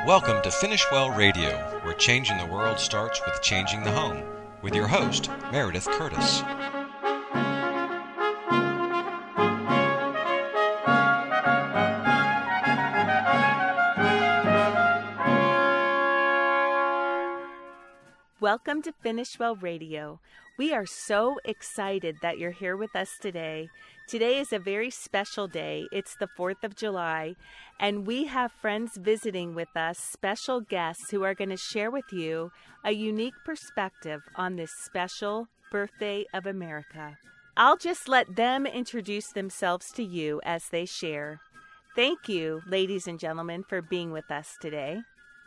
Welcome to Finish Well Radio, where changing the world starts with changing the home, with your host, Meredith Curtis. Welcome to Finish Well Radio. We are so excited that you're here with us today. Today is a very special day. It's the 4th of July, and we have friends visiting with us, special guests who are going to share with you a unique perspective on this special birthday of America. I'll just let them introduce themselves to you as they share. Thank you, ladies and gentlemen, for being with us today.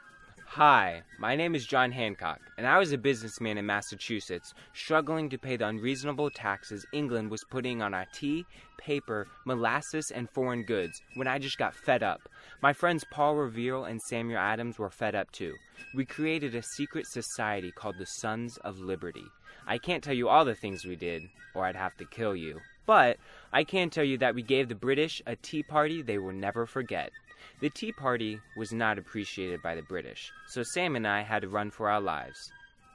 Hi, my name is John Hancock, and I was a businessman in Massachusetts, struggling to pay the unreasonable taxes England was putting on our tea, paper, molasses, and foreign goods when I just got fed up. My friends Paul Revere and Samuel Adams were fed up too. We created a secret society called the Sons of Liberty. I can't tell you all the things we did, or I'd have to kill you. But I can tell you that we gave the British a tea party they will never forget. The Tea Party was not appreciated by the British, so Sam and I had to run for our lives.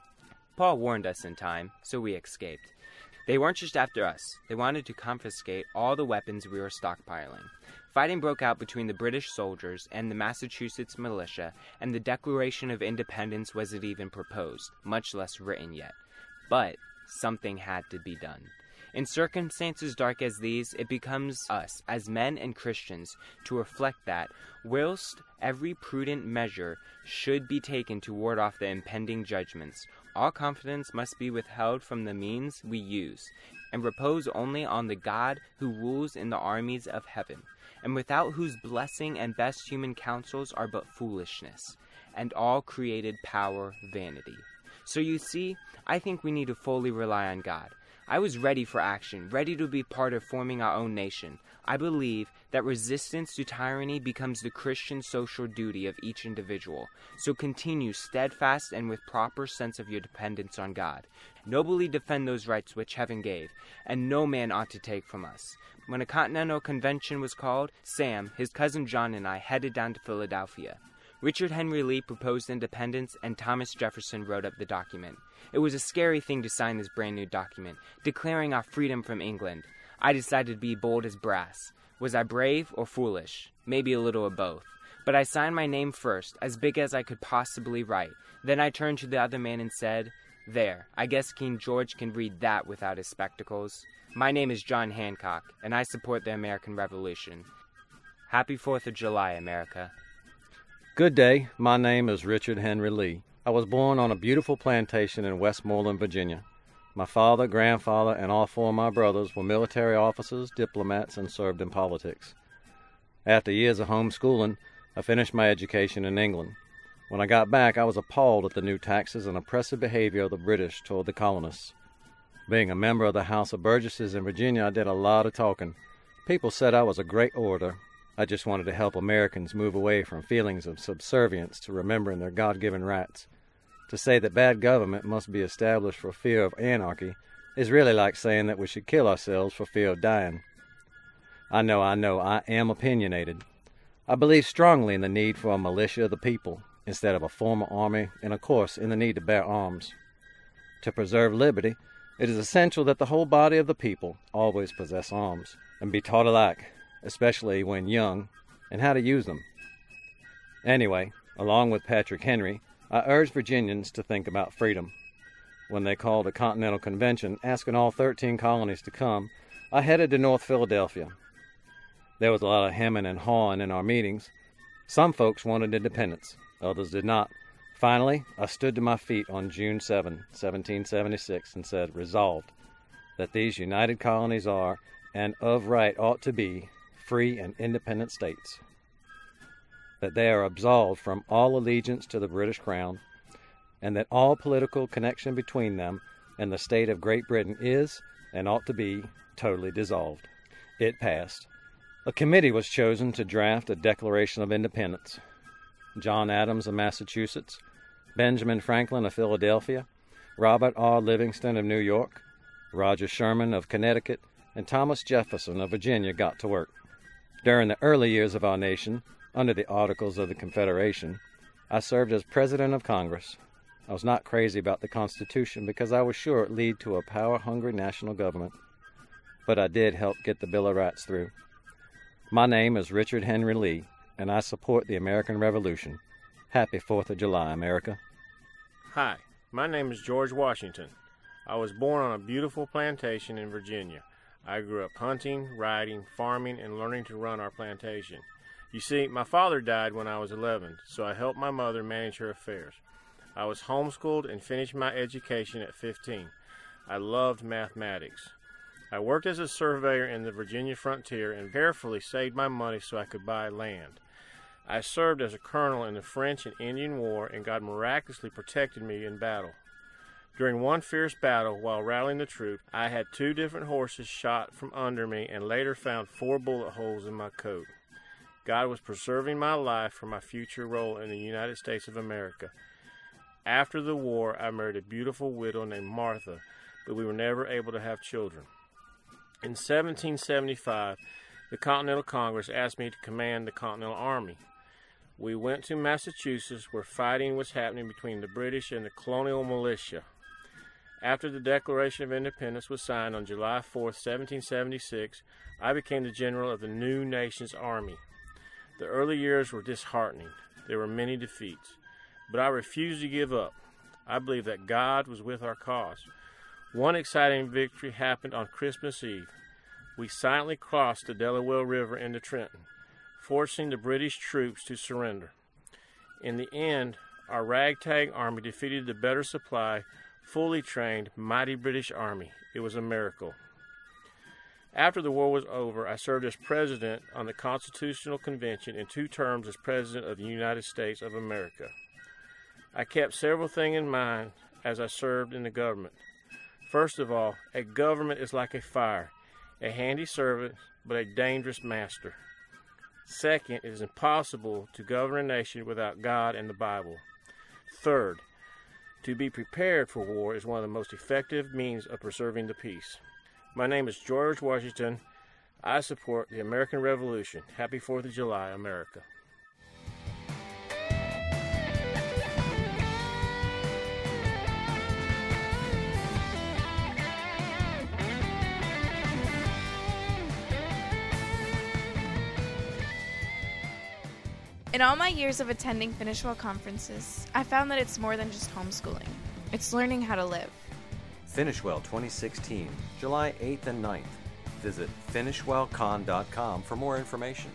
Paul warned us in time, so we escaped. They weren't just after us. They wanted to confiscate all the weapons we were stockpiling. Fighting broke out between the British soldiers and the Massachusetts militia, and the Declaration of Independence wasn't even proposed, much less written yet. But something had to be done. In circumstances dark as these, it becomes us, as men and Christians, to reflect that, whilst every prudent measure should be taken to ward off the impending judgments, all confidence must be withheld from the means we use, and repose only on the God who rules in the armies of heaven, and without whose blessing and best human counsels are but foolishness, and all created power vanity. So you see, I think we need to fully rely on God. I was ready for action, ready to be part of forming our own nation. I believe that resistance to tyranny becomes the Christian social duty of each individual. So continue steadfast and with proper sense of your dependence on God. Nobly defend those rights which heaven gave, and no man ought to take from us. When a Continental Convention was called, Sam, his cousin John, and I headed down to Philadelphia. Richard Henry Lee proposed independence, and Thomas Jefferson wrote up the document. It was a scary thing to sign this brand new document, declaring our freedom from England. I decided to be bold as brass. Was I brave or foolish? Maybe a little of both. But I signed my name first, as big as I could possibly write. Then I turned to the other man and said, "There, I guess King George can read that without his spectacles. My name is John Hancock, and I support the American Revolution. Happy 4th of July, America." Good day. My name is Richard Henry Lee. I was born on a beautiful plantation in Westmoreland, Virginia. My father, grandfather, and all four of my brothers were military officers, diplomats, and served in politics. After years of homeschooling, I finished my education in England. When I got back, I was appalled at the new taxes and oppressive behavior of the British toward the colonists. Being a member of the House of Burgesses in Virginia, I did a lot of talking. People said I was a great orator. I just wanted to help Americans move away from feelings of subservience to remembering their God-given rights. To say that bad government must be established for fear of anarchy is really like saying that we should kill ourselves for fear of dying. I know, I am opinionated. I believe strongly in the need for a militia of the people instead of a formal army, and of course in the need to bear arms. To preserve liberty, it is essential that the whole body of the people always possess arms and be taught alike, especially when young, and how to use them. Anyway, along with Patrick Henry, I urged Virginians to think about freedom. When they called a Continental Convention asking all 13 colonies to come, I headed to North Philadelphia. There was a lot of hemming and hawing in our meetings. Some folks wanted independence, others did not. Finally, I stood to my feet on June 7, 1776, and said, resolved, that these united colonies are, and of right ought to be, free and independent states, that they are absolved from all allegiance to the British Crown, and that all political connection between them and the state of Great Britain is, and ought to be, totally dissolved. It passed. A committee was chosen to draft a Declaration of Independence. John Adams of Massachusetts, Benjamin Franklin of Philadelphia, Robert R. Livingston of New York, Roger Sherman of Connecticut, and Thomas Jefferson of Virginia got to work. During the early years of our nation, under the Articles of the Confederation, I served as President of Congress. I was not crazy about the Constitution because I was sure it would lead to a power-hungry national government. But I did help get the Bill of Rights through. My name is Richard Henry Lee, and I support the American Revolution. Happy 4th of July, America. Hi, my name is George Washington. I was born on a beautiful plantation in Virginia. I grew up hunting, riding, farming, and learning to run our plantation. You see, my father died when I was 11, so I helped my mother manage her affairs. I was homeschooled and finished my education at 15. I loved mathematics. I worked as a surveyor in the Virginia frontier and carefully saved my money so I could buy land. I served as a colonel in the French and Indian War, and God miraculously protected me in battle. During one fierce battle, while rallying the troops, I had 2 different horses shot from under me and later found 4 bullet holes in my coat. God was preserving my life for my future role in the United States of America. After the war, I married a beautiful widow named Martha, but we were never able to have children. In 1775, the Continental Congress asked me to command the Continental Army. We went to Massachusetts, where fighting was happening between the British and the colonial militia. After the Declaration of Independence was signed on July 4, 1776, I became the general of the new nation's army. The early years were disheartening. There were many defeats. But I refused to give up. I believed that God was with our cause. One exciting victory happened on Christmas Eve. We silently crossed the Delaware River into Trenton, forcing the British troops to surrender. In the end, our ragtag army defeated the better supply, fully trained, mighty British army. It was a miracle. After the war was over, I served as president on the Constitutional Convention in 2 terms as president of the United States of America. I kept several things in mind as I served in the government. First of all, a government is like a fire, a handy servant, but a dangerous master. Second, it is impossible to govern a nation without God and the Bible. Third, to be prepared for war is one of the most effective means of preserving the peace. My name is George Washington. I support the American Revolution. Happy 4th of July, America. In all my years of attending FinishWell conferences, I found that it's more than just homeschooling. It's learning how to live. FinishWell 2016, July 8th and 9th. Visit finishwellcon.com for more information.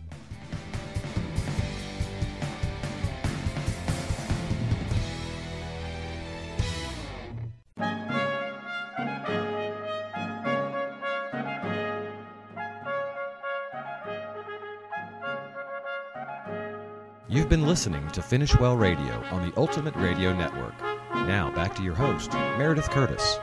You've been listening to Finish Well Radio on the Ultimate Radio Network. Now back to your host, Meredith Curtis.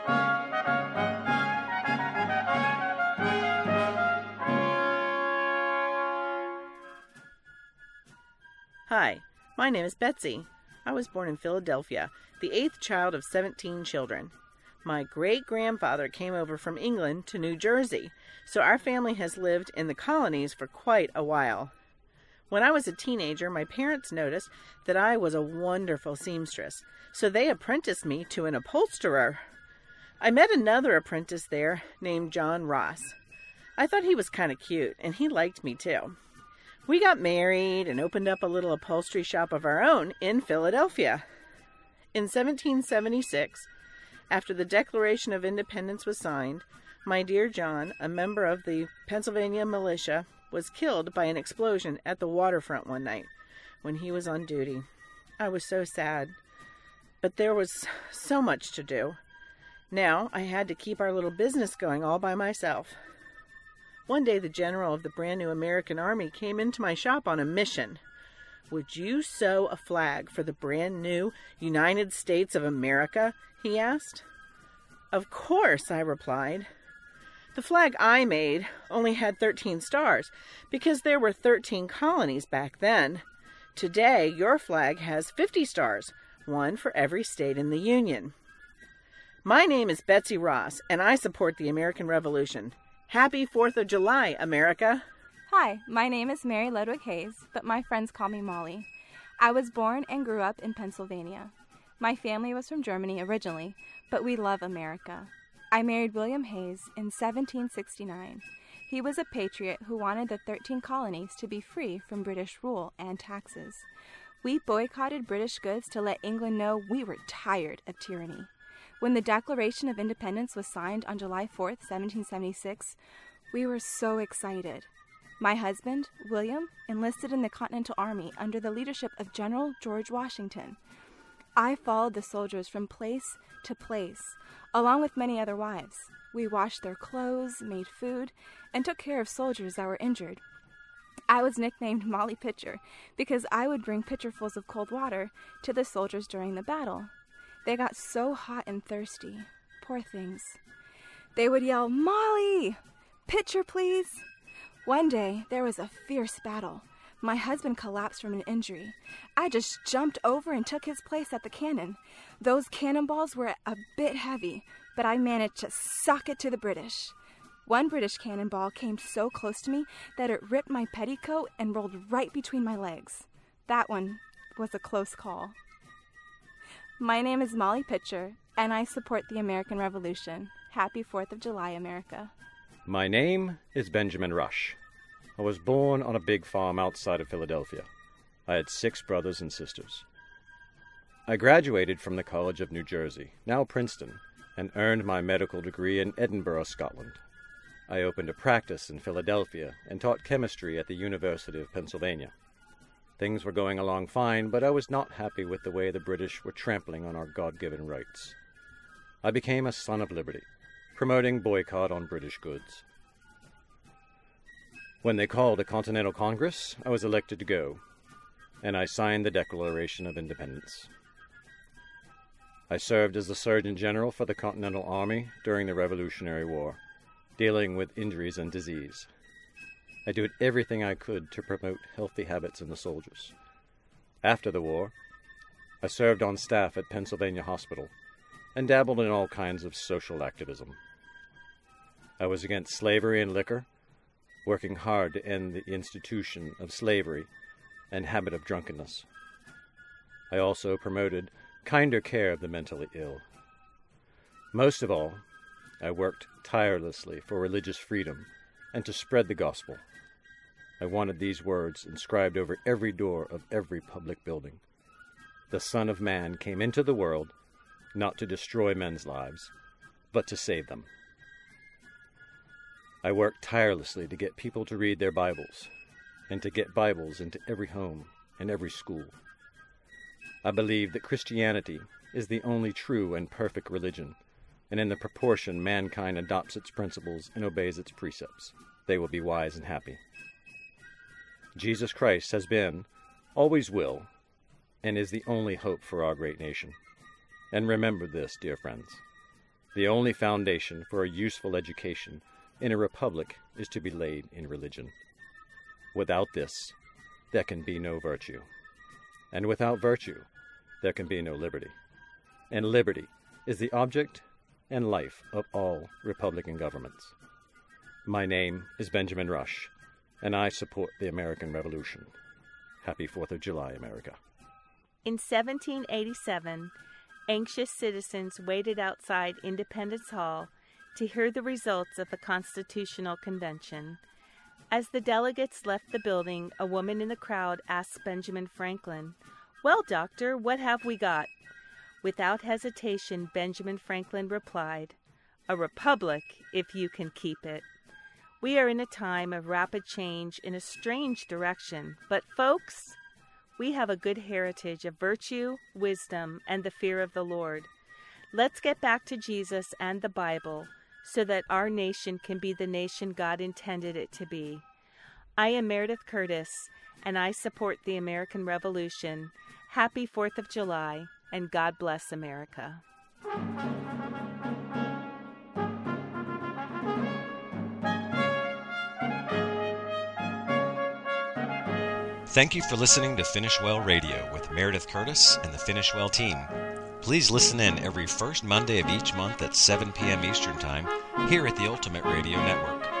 Hi, my name is Betsy. I was born in Philadelphia, the 8th child of 17 children. My great-grandfather came over from England to New Jersey, so our family has lived in the colonies for quite a while. When I was a teenager, my parents noticed that I was a wonderful seamstress, so they apprenticed me to an upholsterer. I met another apprentice there named John Ross. I thought he was kind of cute, and he liked me too. We got married and opened up a little upholstery shop of our own in Philadelphia. In 1776, after the Declaration of Independence was signed, my dear John, a member of the Pennsylvania militia, was killed by an explosion at the waterfront one night when he was on duty. I was so sad, but there was so much to do. Now I had to keep our little business going all by myself. One day the general of the brand new American Army came into my shop on a mission. "Would you sew a flag for the brand new United States of America?" he asked. "Of course," I replied. The flag I made only had 13 stars because there were 13 colonies back then. Today, your flag has 50 stars, one for every state in the Union. My name is Betsy Ross, and I support the American Revolution. Happy 4th of July, America! Hi, my name is Mary Ludwig Hayes, but my friends call me Molly. I was born and grew up in Pennsylvania. My family was from Germany originally, but we love America. I married William Hayes in 1769. He was a patriot who wanted the 13 colonies to be free from British rule and taxes. We boycotted British goods to let England know we were tired of tyranny. When the Declaration of Independence was signed on July 4th, 1776, we were so excited. My husband, William, enlisted in the Continental Army under the leadership of General George Washington. I followed the soldiers from place to place, along with many other wives. We washed their clothes, made food, and took care of soldiers that were injured. I was nicknamed Molly Pitcher because I would bring pitcherfuls of cold water to the soldiers during the battle. They got so hot and thirsty. Poor things. They would yell, "Molly! Pitcher, please!" One day, there was a fierce battle. My husband collapsed from an injury. I just jumped over and took his place at the cannon. Those cannonballs were a bit heavy, but I managed to sock it to the British. One British cannonball came so close to me that it ripped my petticoat and rolled right between my legs. That one was a close call. My name is Molly Pitcher, and I support the American Revolution. Happy 4th of July, America. My name is Benjamin Rush. I was born on a big farm outside of Philadelphia. I had 6 brothers and sisters. I graduated from the College of New Jersey, now Princeton, and earned my medical degree in Edinburgh, Scotland. I opened a practice in Philadelphia and taught chemistry at the University of Pennsylvania. Things were going along fine, but I was not happy with the way the British were trampling on our God-given rights. I became a Son of Liberty, promoting boycott on British goods. When they called a Continental Congress, I was elected to go, and I signed the Declaration of Independence. I served as the Surgeon General for the Continental Army during the Revolutionary War, dealing with injuries and disease. I did everything I could to promote healthy habits in the soldiers. After the war, I served on staff at Pennsylvania Hospital and dabbled in all kinds of social activism. I was against slavery and liquor, working hard to end the institution of slavery and habit of drunkenness. I also promoted kinder care of the mentally ill. Most of all, I worked tirelessly for religious freedom and to spread the gospel. I wanted these words inscribed over every door of every public building. The Son of Man came into the world not to destroy men's lives, but to save them. I worked tirelessly to get people to read their Bibles and to get Bibles into every home and every school. I believe that Christianity is the only true and perfect religion, and in the proportion mankind adopts its principles and obeys its precepts, they will be wise and happy. Jesus Christ has been, always will, and is the only hope for our great nation. And remember this, dear friends, the only foundation for a useful education in a republic is to be laid in religion. Without this, there can be no virtue. And without virtue, there can be no liberty. And liberty is the object and life of all Republican governments. My name is Benjamin Rush, and I support the American Revolution. Happy 4th of July, America. In 1787, anxious citizens waited outside Independence Hall to hear the results of the Constitutional Convention. As the delegates left the building, a woman in the crowd asked Benjamin Franklin, "Well, doctor, what have we got?" Without hesitation, Benjamin Franklin replied, "A republic, if you can keep it." We are in a time of rapid change in a strange direction, but folks, we have a good heritage of virtue, wisdom, and the fear of the Lord. Let's get back to Jesus and the Bible so that our nation can be the nation God intended it to be. I am Meredith Curtis, and I support the American Revolution. Happy 4th of July, and God bless America. Thank you for listening to Finish Well Radio with Meredith Curtis and the Finish Well team. Please listen in every first Monday of each month at 7 p.m. Eastern Time here at the Ultimate Radio Network.